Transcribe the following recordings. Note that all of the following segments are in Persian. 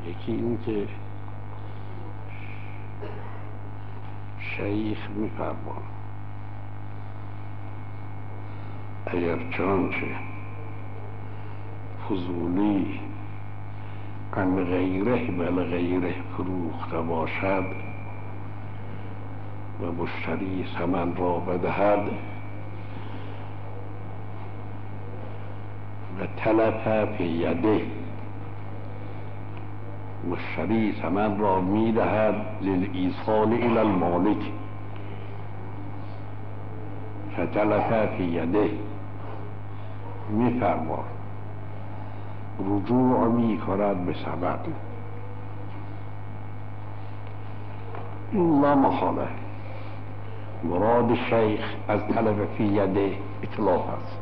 یکی این که شیخ می‌فرماید اگر چنانچه فضولی عن غیره بل غیره فروخته باشد و مشتری ثمن را بدهد و تلف فی یده، مشتری ثمن را میدهد للایصال الی المالک فتلف فی یده، میفرماد رجوع میکند به سبب. این لا محاله مراد شیخ از تلف فی یده اتلاف است،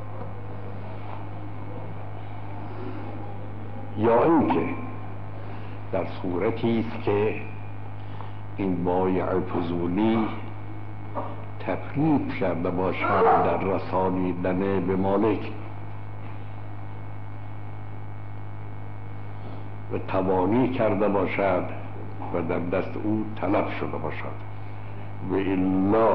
یا اینکه در صورتی است که این بایع فضولی تفریط کرده باشد در رسانیدن به مالک و توانی کرده باشد و در دست او تلف شده باشد، و الا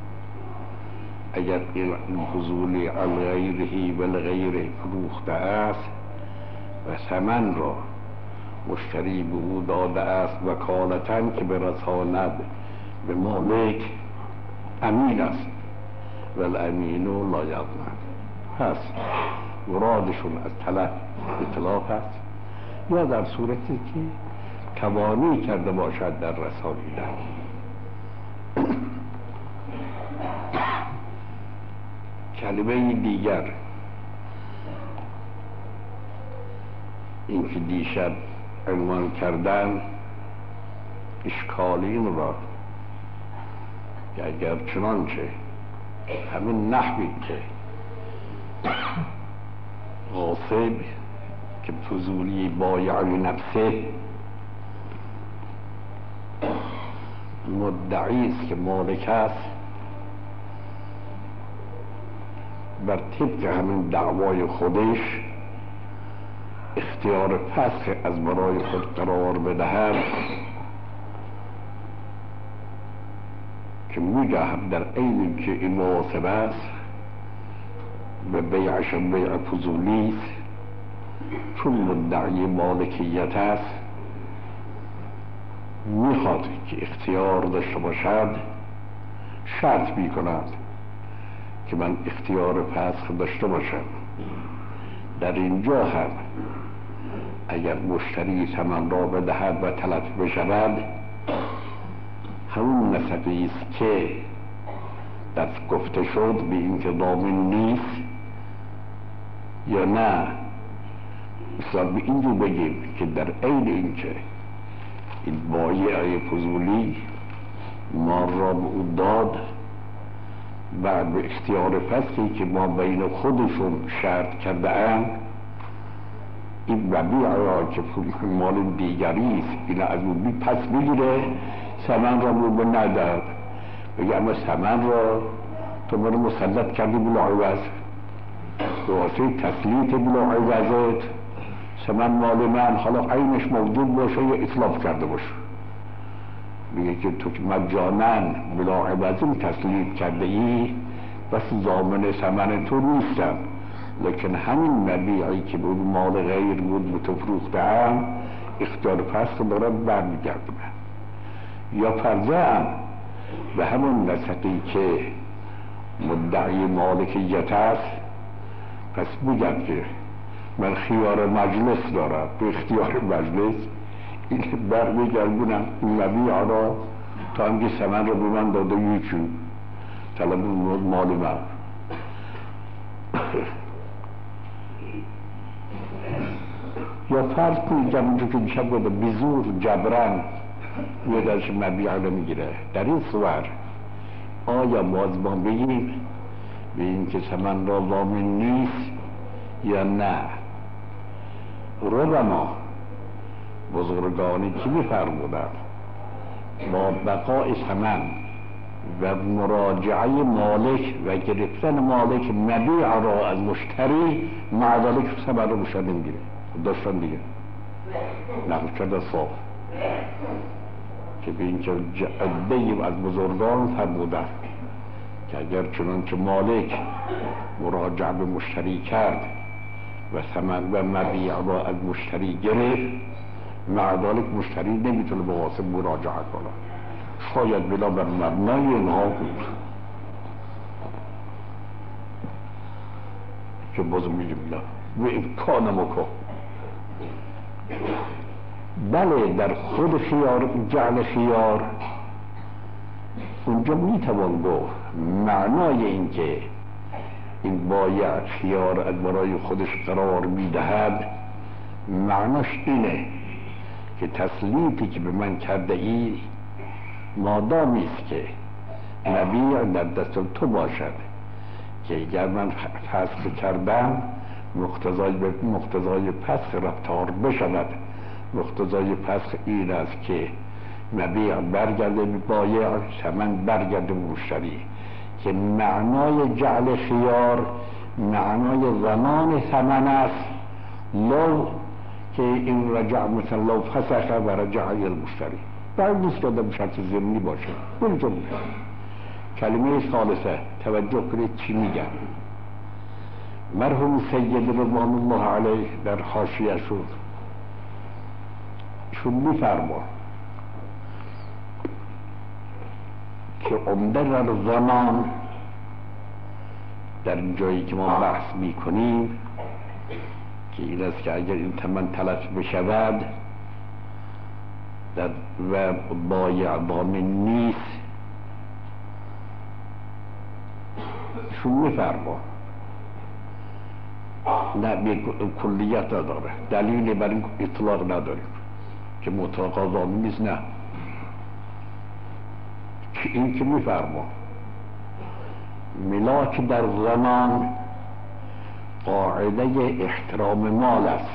اگر این فضولی عن غیره و لغیره فروخته است و ثمن را مشتری به او داده است وکالتاً که برساند به مالک، امین است و الامین لا یضمن. پس مرادشون از تلف اتلاف است، یا در صورتی که توانی کرده باشد در رسانیدن. کلمه دیگر این که دیشب عنوان کردن اشکال این را که اگر چنانچه همین نحوی که غاصب که فضولی بایع نفسه مدعی است که مالک است، بر طبق همین دعوای خودش اختیار فسخ از برای خود قرار بدهد که می‌دهد در عین که این مناسب است و بیعش بیع فضولی است، چون مدعی مالکیت است میخواد که اختیار داشته باشد، شرط میکند که من اختیار فسخ داشته باشم. در اینجا هم اگر مشتری ثمن را بدهد و تلف بشود، همون نسبی است که دست گفته شد به اینکه ضامن نیست، یا نه مثلا به اینجور بگیم که در عین اینکه این بایع فضولی مال را به او داد، بعد به اختیار فسخی که ما بین خودشون شرط کرده اند، این مبیع را که مال دیگری است این از او پس بگیره، ثمن را به ندهد، بگه اما ثمن را تو من مسلط کردی بلا عوض، واسه تسلیط بلا عوضت ثمن مال من، حالا عینش موجود باشه یا اطلاف کرده باشه، میگه که تو مجانن بلا عوضی تسلیط کرده ای، بس ضامن ثمن تو نیستم، لیکن همین مبیعی که بود مال غیر بود به تو فروخته‌ام اختیار فسخ دارم برمیگردم. یا فرضاً به همون نسقی که مدعی مالکیت است، پس میگم که من خیار مجلس دارم، به اختیار مجلس این برمیگردونم این مبیع را تا همگه ثمن را به من داده یکو طلب مال من. یا فرض کنید اونجا که میشه بوده بزور جبران یه درش مبیع رو میگیره، در این صور آیا باز ما بگیم به این که ثمن را ضامن نیست یا نه؟ ربما بزرگانی که میفرمودند با بقای ثمن و مراجعه مالک و گرفتن مالک مبیع را از مشتری، مع ذلک ثمن رو مشتری نمیگیره، داشتن دیگه نقل شده صاف که به اینکه عده‌ای از بزرگان فرمودن که اگر چنانچه مالک مراجعه به مشتری کرد و ثمن و مبیع را از مشتری گرفت، مع ذلک مشتری نمیتونه به واسه مراجعه کنه، شاید بلا بر مبنای اینها بود که باز میگیم نه و امکان مکن. بله در خود خیار، جعل خیار اونجا میتوان گفت معنای این که این بایع خیار از برای خودش قرار میدهد، معناش اینه که تسلیتی که به من کرده ای مادامی است که مبیع در دست تو باشد که اگر من فسخ کردم مقتضای فسخ رفتار بشود. مقتضای فسخ این است که مبیع برگرده به بایع، ثمن برگرده به مشتری، که معنای جعل خیار معنای ضمان ثمن است، لو که این رجع مثلا لو فسخ و رجع المشتری، باید نیست که آدم شرط ضمنی باشه. بل جمله کلمه ثالثه توجه کنید چی میگن. مرحوم سید رضوان الله علیه در حاشیه شون میفرما که عمده در ضمان در جایی که ما بحث میکنیم که این است که اگر این ثمن تلف بشود و بایع ضامن نیست، شون میفرما نه به کلیت نداره، دلیلی بر این اطلاق نداریم که مطلقا ضامن نیست، نه که این که میفرما ملاک در ضمان قاعده احترام مال است.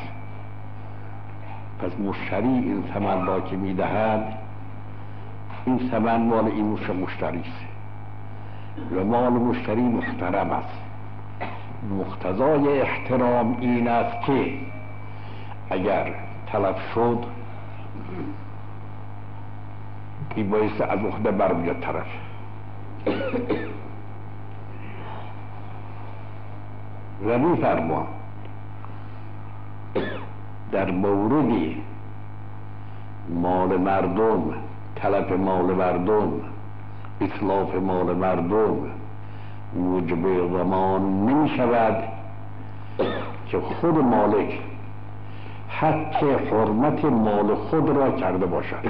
پس مشتری این ثمن را که میدهد، این ثمن مال این مشتری است و مال مشتری محترم است. مقتضای احترام این است که اگر تلف شد این باعث از عهده برمیاد طرف. و می‌فرما در موردی مال مردم، تلف مال مردم، اتلاف مال مردم موجب ضمان نمی شود که خود مالک حق حرمت مال خود را کرده باشد.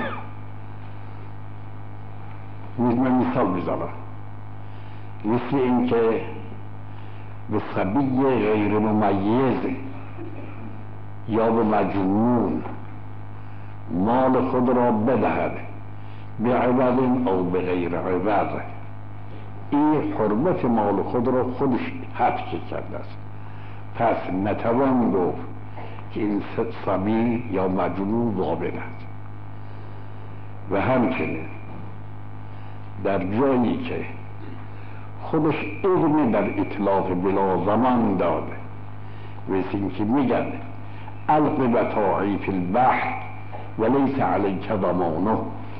من مثال میزنم، مثل این که به صبی غیر ممیز یا به مجنون مال خود را بدهد به عوض او به غیر عوض، این حرمت مال خود را خودش حفظ کرده است. پس نتوان گفت که این صبی یا مجنون ضامن است. و همچنین در جایی که خودش اذن در اطلاف بلا زمان داده، مثل این که میگن الق متاعی فی البحر ولیس علیک ضمانه،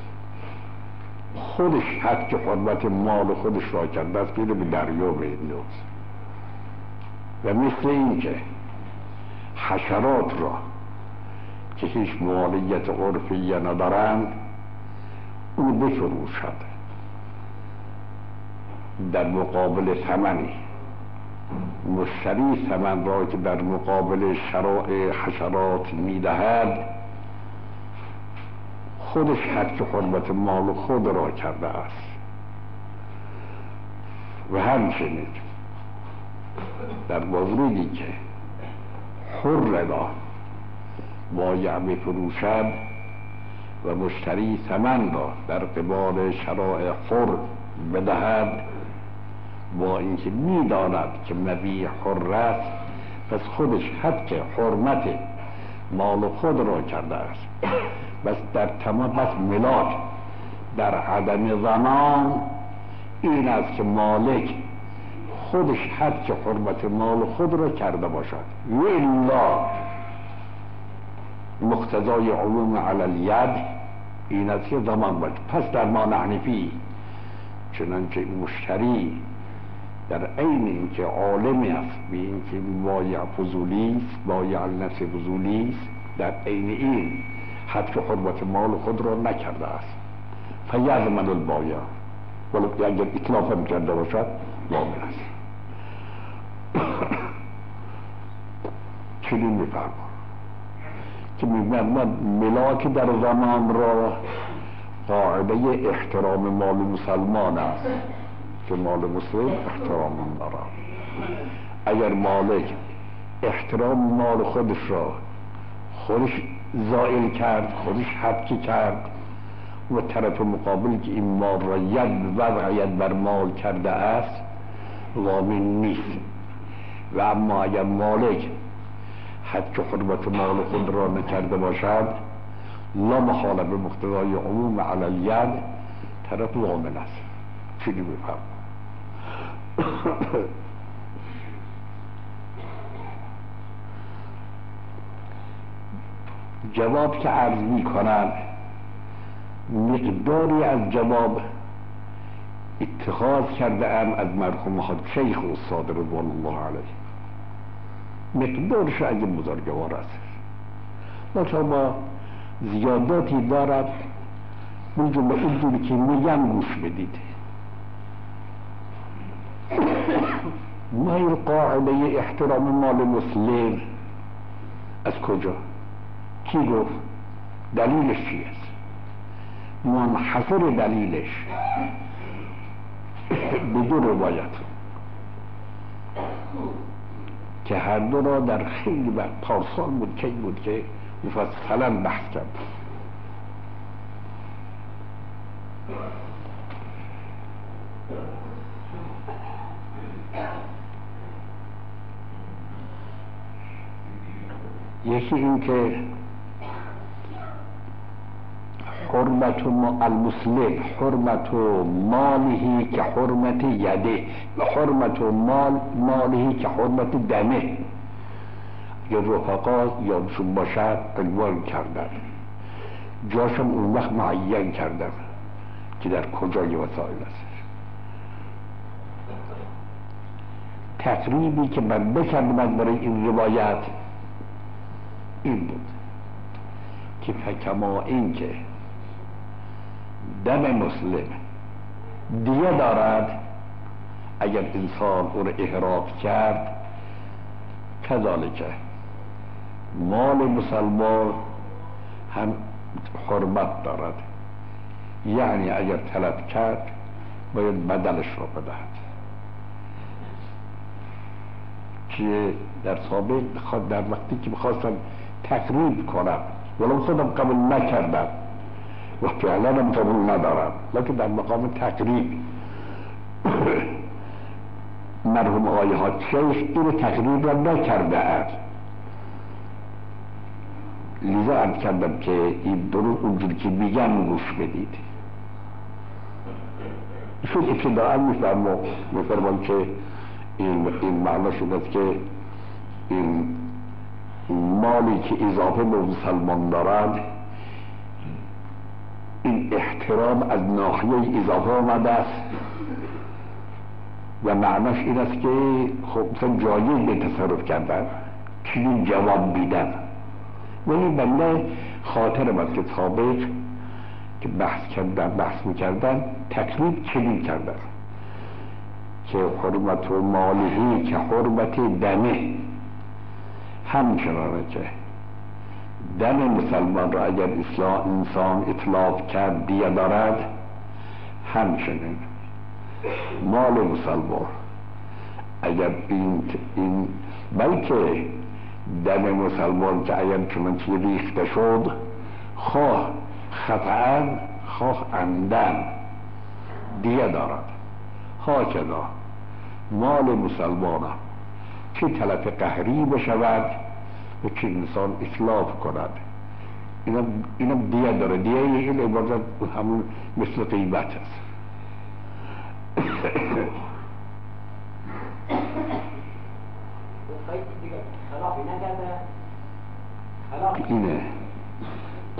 خودش حق حرمت مال خودش را کرده است بیره به دریا بنداز. و مثل این که حشرات را که هیچ مالیت عرفی ندارند او بفروشد در مقابل ثمنی، مشتری ثمن را که در مقابل شراء حشرات میدهد خودش حق حرمت مال خود را کرده است. و همچنین در موردی که حر را بایع بفروشد و مشتری ثمن را در قبال شراء حر بدهد، با اینکه میداند که مبیع حر است، پس خودش حق حرمت مال خود را کرده است. بس در تمام بس ملاک در عدم ضمان این است که مالک خودش حق حرمت مال خود را کرده باشد. مقتضای عموم علی الید این است که زمان باشه. پس در ما حنفی چنانچه مشتری در عین اینکه عالمی است به اینکه بایع فضولی است، بایع النفس فضولی است، در عین این حد حرمت مال خود را نکرده است فیضمن البایع، ولو اگر اتلاف هم کرده باشد ضامن است. چنین می‌فرماید که می‌فرماید ملاک در زمان را قاعده احترام مال مسلمان است که مال مسلم احترام دارد. اگر مالک احترام مال خودش را خودش زائل کرد، خودش حبکی کرد و طرف مقابل که این مال را ید بر مال کرده است ضامن نیست. و اما اگر مالک حد که حرمت مال خود را نکرده باشد لا محاله به مقتضای عموم علی الید طرف ضامن است. چیزی بفهم جواب که عرض می کنند مقداری از جواب اتخاذ کرده ام از مرحوم شیخ استاد رضوان الله علیه، مقدارش اگه بزرگوار است لطفا با زیاداتی دارد من جمله اونجوری که میگم گوش بدید. ما این قاعده احترام مال مسلم از کجا؟ کی گفت؟ دلیلش چی است؟ منحصر دلیلش به دو روایت که هر دو را در خیلی پارسال بود که بود که مفصلا بحث کرد. یکی این که حرمت المسلم حرمت ماله که حرمت یده و حرمت ماله که حرمت دمه یا رفقا یادشون باشد عنوان کردن، جاشم اون وقت معین کردن که در کجای وسائل است. تقریبی که من بکردم برای این روایت این بود که فکما این که دم مسلم دیه دارد اگر انسان او را احراق کرد، کذالک مال مسلمان هم حرمت دارد، یعنی اگر طلب کرد باید بدلش را بدهد. که در سابق در وقتی که میخواستم تقریب کنم ولو خودم قبول نکردم و فعلا هم قبول ندارم، لیکن در مقام تقریب مرحوم آقای حاج شیخ این تقریب را نکرده است، لذا عرض کردم که این درو اونجوری که میگم گوش بدید. ایشون ابتداء میفرمان که این معناش این است که این مالی که اضافه به مسلمان دارد این احترام از ناحیه اضافه آمده است و معناش این است که خب مثلا جایز به تصرف کردن، چنین جواب بیدن. ولی بنده خاطرم است که سابق که بحث میکردن تقریب چنین کردن که حرمت و مالهی که حرمت دمه، همچنانه که دم مسلمان را اگر انسان اطلاق کرد دیه دارد، همچنین مال مسلمان اگر این بلکه دم مسلمان که اگر چنانچه ریخته شد خواه خطأ خواه عمدن دیه دارد. هاکذا مال مسلمان چه تلف قهری بشود و چه انسان اطلاف کند اینم دیه داره. دیه این عبارت همون مثل قیمت است. اینه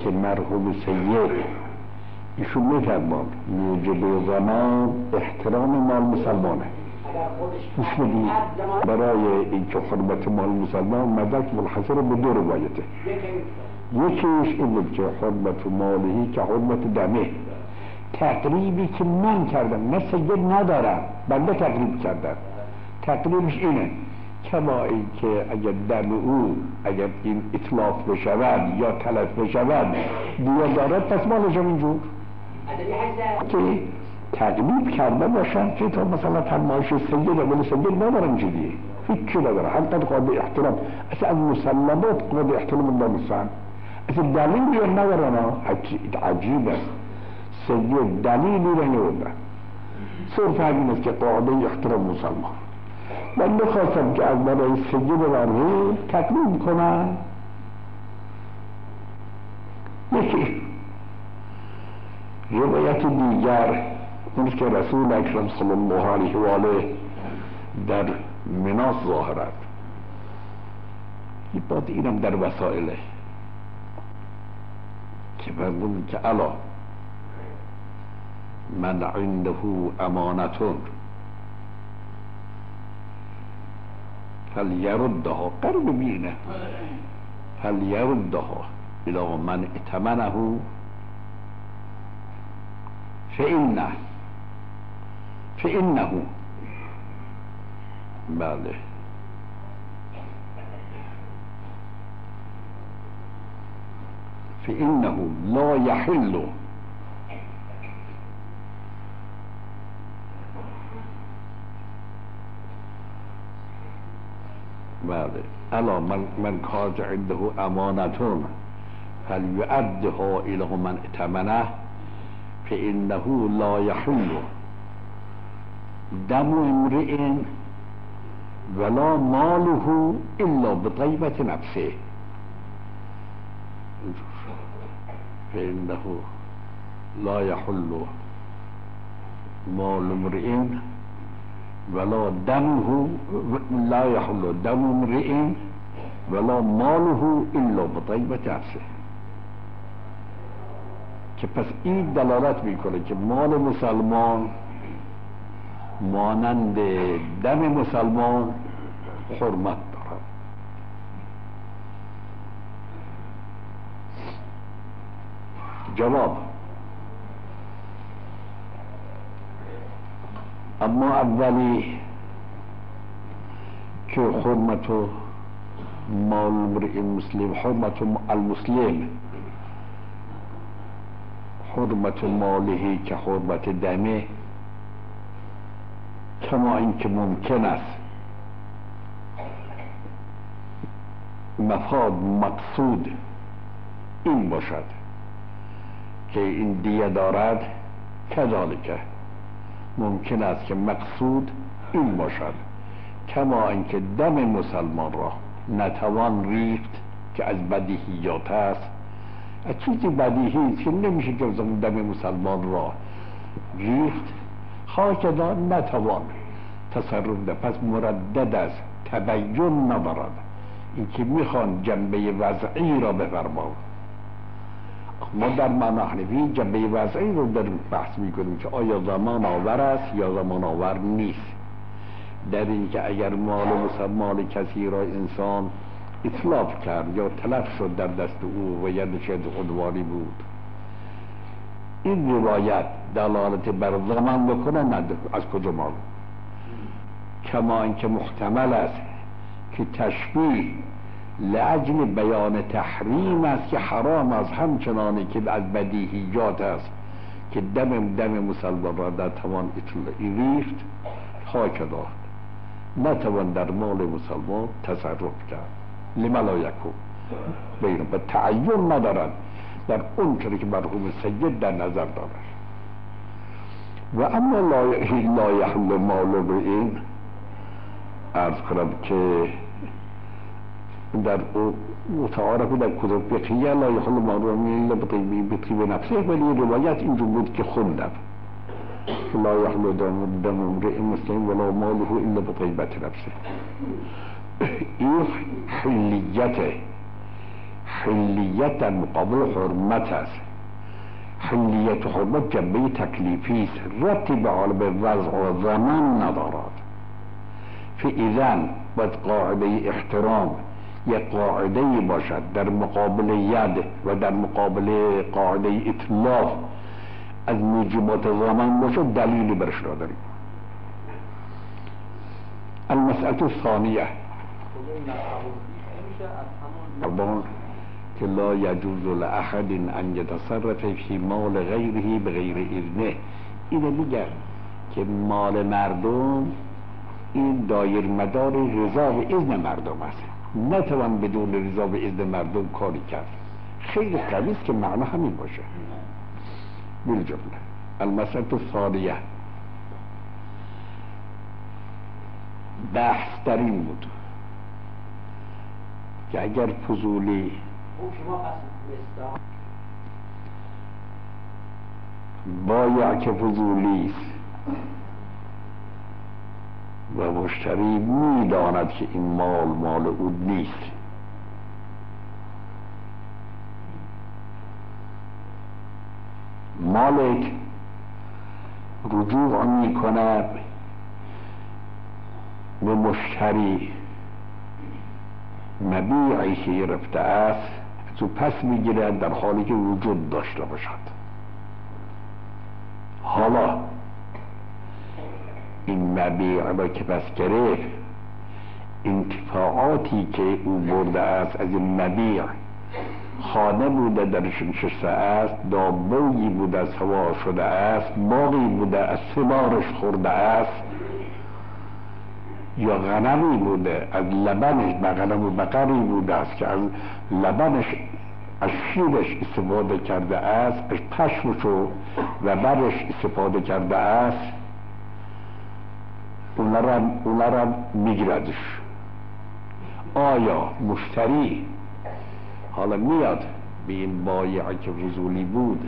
که مرحوم سید ایشون میفرمان موجب زمان احترام مال مسلمانه. گوش بدید، برای اینکه حرمت مال مسلمان مدرک منحصر به دو روایته. یکیش این بود که حرمت مالهی که حرمت دمه، تقریبی که من کردم، نه سید ندارم، بنده تقریب کردم. تقریبش اینه کما این که اگر دم او اگر این اطلاف بشود یا تلف بشود دیگه دارد، پس مالش هم اینجور که تقریب کرده باشم که تا مثلا فرمایش سید ولی سید ندارم جدیه، هیچی نداره، حتی قابل احترام، اصلا از مسلمات قابل احترام الله مسلم، اصلا دلیلی هم ندارن. عجیب است، سید دلیلی رو نورده. صرف همین است که قاعده احترام مسلمان. من میخواستم که از برای سید مرحوم تقریب کنم. یکی روایت دیگر اون که رسول اکرم صلی الله علیه و آله در مناس ظاهرد، این بعد اینم در وسائله که فرمود که الا من عنده امانتون فلیردها، قرب بینه فلیردها الى من اتمنه فإنه بله فإنه لا يحل بله الا من کان عنده امانتون فلیؤدها الی من ائتمنه فإنه لا يحل دم امرئ ولا ماله الا بطیبة نفسه. فإنه لا يحل مال امرئ ولا دمه، لا يحل دم امرئ ولا ماله الا بطیبة نفسه. که پس این دلالت میکنه که مال مسلمان مانند دم مسلمان حرمت دارد. جواب: اما اولی که حرمت مال امرئ مسلم، حرمت المسلم حرمت ماله که حرمت دمه، کما اینکه ممکن است مفاد مقصود این باشد که این دیه دارد، کذالک ممکن است که مقصود این باشد کما اینکه دم مسلمان را نتوان ریخت که از بدیهیات است. از چیزی بدیهی است که نمیشه که دم مسلمان را ریخت، هاکذا نتوان تصرف ده. پس مردد است، تبین ندارد. این که میخوان جنبه وضعی را بفرماند. ما در مناحنفی جنبه وضعی رو در بحث میکنیم که آیا زمان آور است یا زمان آور نیست. در این که اگر مال کسی را انسان اطلاف کرد یا تلف شد در دست او و یدش عدوانی بود، این روایت دلالت بر زمان بکنه نداره. از کجا معلوم؟ کما اینکه محتمل است که تشبیه لاجل بیان تحریم است که حرام است، همچنانه که از بدیهیات است که دم مسلمان را در توان اطلاعی ریخت، هاکذا نتوان در مال مسلمان تصرف کرد. لما لا یکون بینم به تعین ندارد در اون چیزی که مرحوم سید در نظر دارد. و اما لا یحل مال امرئ، عرض کنم که در متعارف در کتب فقهیه لا یحل مال امرئ الا بطیب نفسه، ولی روایت اینجور بود که خوندم لا یحل دم امرئ مسلم ولا ماله الا بطیبة نفسه. این حلیت در مقابل حرمت است. حلیت و حرمت جنبه تکلیفی است، ربطی به عالم وضع و زمان ندارد. فاذن باید قاعده احترام یک قاعده باشد در مقابل ید و در مقابل قاعده اطلاف از موجبات زمان باشد، دلیلی برش نداریم. المسألة الثانية که لا يجوز لأحد ان يتصرف في مال غيره بغیر اذنه. اینه میگن که مال مردم این دایر مدار رضا و اذن مردم است، نتوان بدون رضا و اذن مردم کاری کرد. خیلی قوی است که معنی همین باشه. بالجمله المسألة الثانية بحث در این بود که اگر فضولی بایع که فضولی است و مشتری میداند که این مال او نیست، مالک رجوع میکند به مشتری مبیعی که گرفته است تو پس میگیرد در حالی که وجود داشته باشد. حالا این مبیع را که پس گرفت، انتفاعاتی که او برده است از این مبیع، خانه بوده درش نشسته است، دابه‌ای بوده از هوا شده است، باغی بوده از ثمارش خورده است، یا غنمی بوده از لبنش، غنم و بقری بوده است که از لبنش از شیرش استفاده کرده است، از پشمش و برش استفاده کرده است، اونا را میگیردش. آیا مشتری حالا میاد به این بایعی که فضولی بود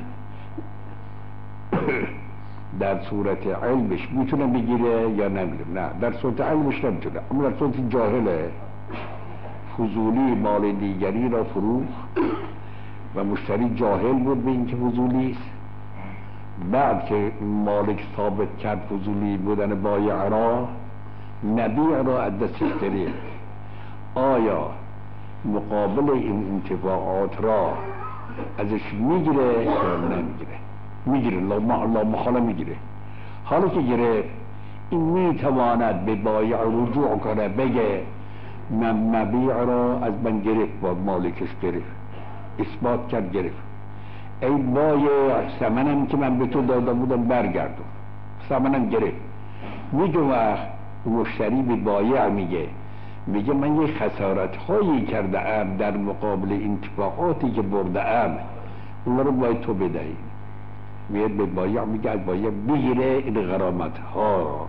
در صورت علمش میتونه بگیره یا نمیتونه؟ نه، در صورت علمش نمیتونه، اما در صورت جاهله فضولی مال دیگری را فروخت و مشتری جاهل بود به این که فضولی است. بعد که مالک ثابت کرد فضولی بودن بایع را، مبیع را از دستش گرفت، آیا مقابل این انتفاعات را ازش میگیره یا نمیگیره؟ میگیره، لا محاله میگیره. حالا که گرفت، این میتواند به بایع رجوع کنه، بگه من مبیع را از من گرفت، با مالکش گرفت، اثبات کرد گرفت، ای بایع ثمنم که من به تو داده بودم برگردون، ثمنم گرفت. میگه وقت مشتری به بایع میگه من یه خسارت هایی کرده ام در مقابل انتفاعاتی که برده ام، اون رو باید تو بدهی. میاد به بایع میگه از بایع بگیره این غرامت ها را.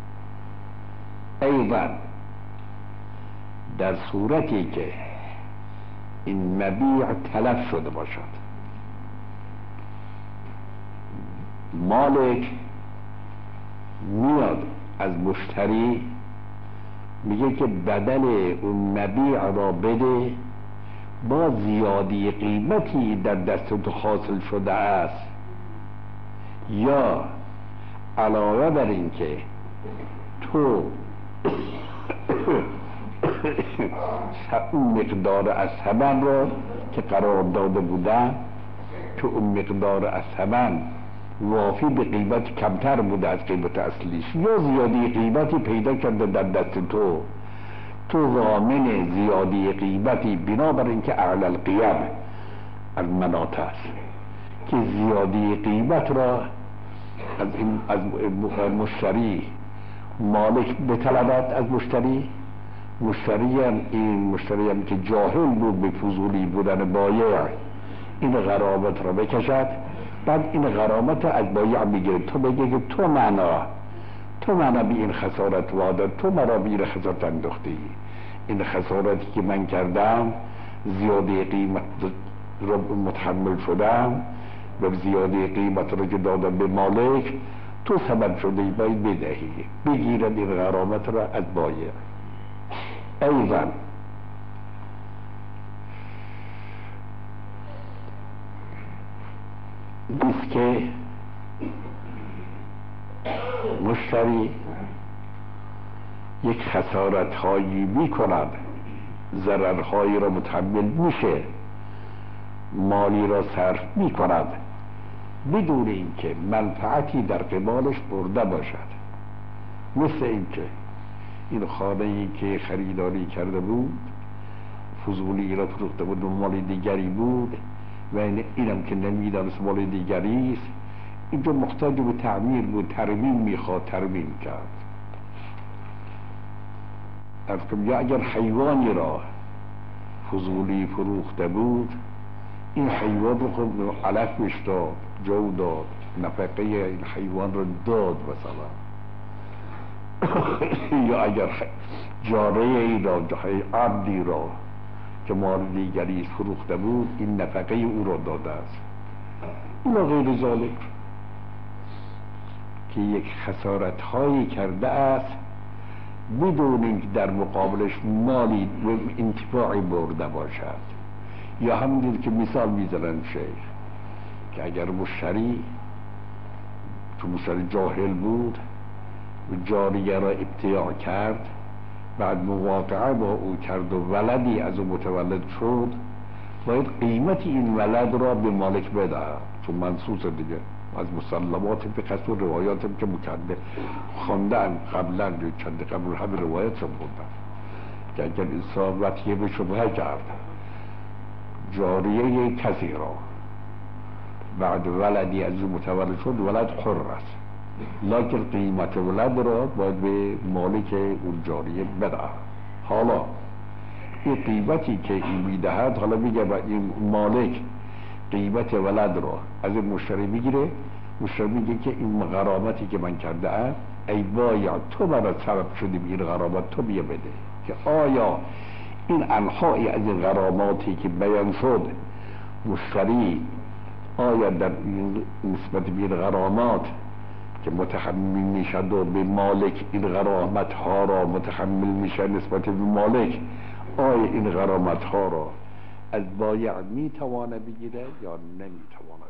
ایضا در صورتی که این مبیع تلف شده باشد، مالک میاد از مشتری میگه که بدل اون مبیع را بده با زیادی قیمتی در دست تو حاصل شده است، یا علاوه بر این که تو اون مقدار از ثمن را که قرار داده بودن، تو اون مقدار از ثمن وافی به قیمت کمتر بوده از قیمت اصلیش، یا زیادی قیمتی پیدا کرده در دست تو ضامن زیادی قیمتی بنابر اینکه اعلی القیم از مناط است که زیادی قیمت را از مشتری مالک بطلبد از مشتری هم که جاهل بود به فضولی بودن بایع، این غرامت را بکشد، بعد این غرامت از بایع میگیره، تو بگه که تو معنا به این خسارت واداد، تو مرا به این خسارت انداختی، این خسارتی که من کردم زیاده قیمت را متحمل شدم و زیاده قیمت را که دادم به مالک، تو سبب شده باید بدهی، بگیرد این غرامت را از بایع. ایضا نیست که مشتری یک خسارت هایی می کند، ضررهایی را متحمل میشه، مالی را صرف می کند بدون اینکه منفعتی در قبالش برده باشد. مثل اینکه این خانه‌ای که خریداری کرده بود فضولی را فروخته بود و مال دیگری بود و اینم که نمیدانست مال دیگری است، اینجا محتاج به تعمیر بود، ترمیم میخواد، ترمیم کرد. یا اگر حیوانی را فضولی فروخته بود، این حیوان رو خود علفش داد، جو داد، نفقه این حیوان رو داد مثلا. یا اگر جاره ای را، عبدی را که مال دیگری فروخته بود، این نفقه او را داده است. اینا غیر ذالک که یک خسارت هایی کرده است بدون اینکه در مقابلش مالی و انتفاعی برده باشد. یا همونجور که مثال میزنن شیخ که اگر مشتری جاهل بود و جاریه را ابتیاع کرد، بعد مواقعه با او کرد و ولدی از او متولد شد، باید قیمت این ولد را به مالک بده، چون منصوص دیگه از مسلمات فقه و روایات که مکنده خواندن قبلا چند قبل همه روایت شد خوندن که اگر انسان وطیه به شبهه کرد جاریه کسی را بعد ولدی از او متولد شد، ولد حر است، لکن قیمت ولد را باید به مالک اون جاریه بده. حالا این قیمتی که این میدهد، حالا میگه با این مالک قیمت ولد را از این مشتری میگیره، مشتری میگه که این غرامتی که من کرده ام ای بایع تو برای سبب شدیم این غرامت تو بیا بده. که آیا این انحایی از این غراماتی که بیان شد مشتری آیا در نسبت به این غرامات که متحمل میشد و به مالک این غرامت ها را متحمل میشه نسبت به مالک، آیا این غرامت ها را از بایع میتوانه بگیره یا نمیتوانه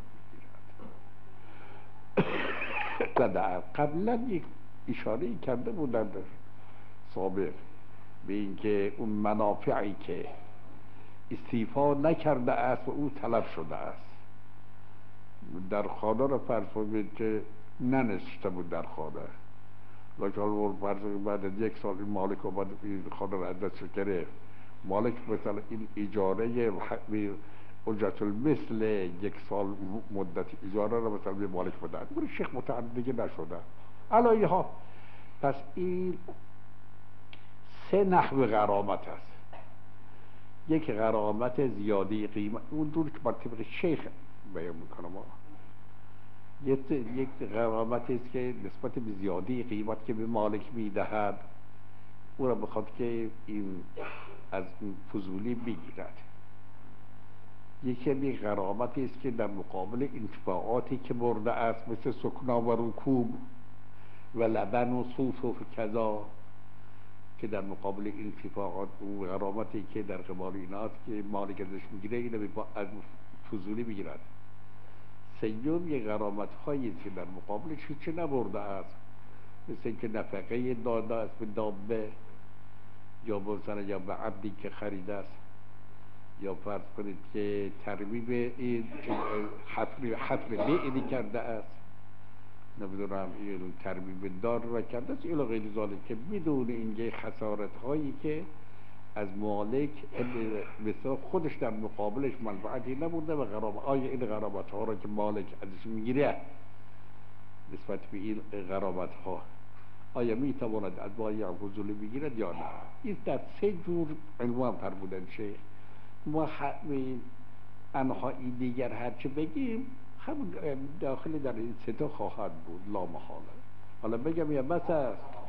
بگیره؟ در قبلا یک اشاره کرده بودن سابق به اینکه اون منافعی که استیفا نکرده است و او طلب شده است، در خانه را فرض کنید که ننشسته بود در خانه، لکن فرض بعد از یک سال این مالک اومد این خانه را از دستش گرفت، مالک مثلا این اجاره اجرت المثل یک سال مدت اجاره را مثلا به مالک بده، اون شیخ متعدد دیگه نشده علایه ها. پس این سه نحو غرامت است. یک غرامت زیادی قیمت، اون دور که طبق شیخ بیان میکنم، یک غرامت است که نسبت به زیادی قیمت که به مالک میدهد او را بخواد که این از فضولی بگیرد. یکی غرامتی است که در مقابل انتفاعاتی که برده است مثل سکنا و رکوب و لبن و صوف و کذا، که در مقابل انتفاعات و غرامتی که در قبال ایناست که مالک ازش میگیره اینو از فضولی بگیرد. سیوم یک غرامت هایی است که در مقابلش هیچی نبرده است، مثل اینکه نفقه داده است به دابه یا مثلا یا به عبدی که خریده است، یا فرض کنید که ترمیم این حفر بیعی کرده است، نمیدونم این ترمیم دار را کرده است، الی غیر ذالک، که بدون اینکه خسارت هایی که از مالک مثلا خودش در مقابلش منفعتی نبوده و غرامت. آیا این غرامت ها را که مالک ازش میگیره نسبت به این غرامت ها آیا میتواند از بایع فضولی بگیرد یا نه؟ این در سه جور عنوان فرمودن شیخ. ما انحایی دیگر هرچه بگیم همون داخل در این سه تا خواهد بود لا محاله. حالا بگم یا بس است